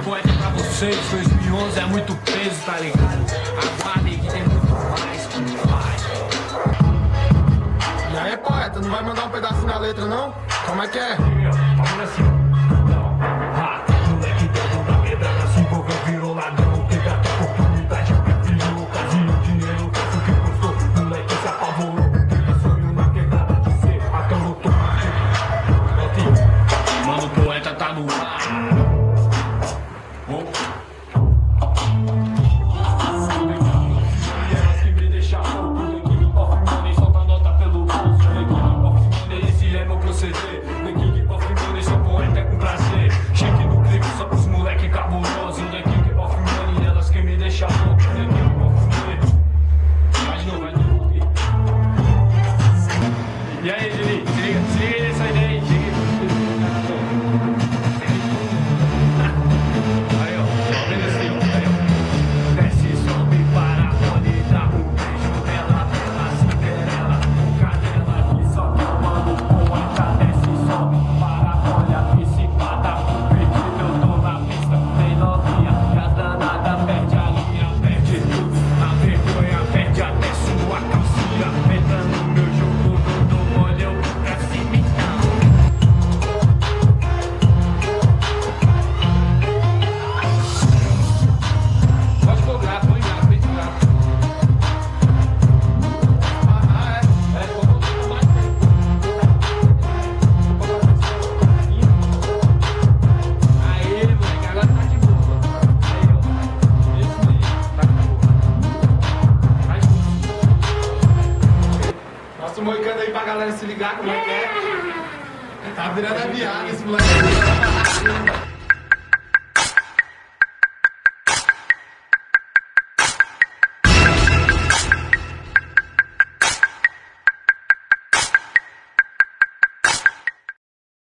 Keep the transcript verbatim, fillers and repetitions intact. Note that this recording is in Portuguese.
poeta pra vocês, dois mil e onze é muito peso, tá ligado? Aguardem que tem muito mais como faz. E aí, poeta, não vai mandar um pedacinho da letra, não? Como é que é? Fala assim.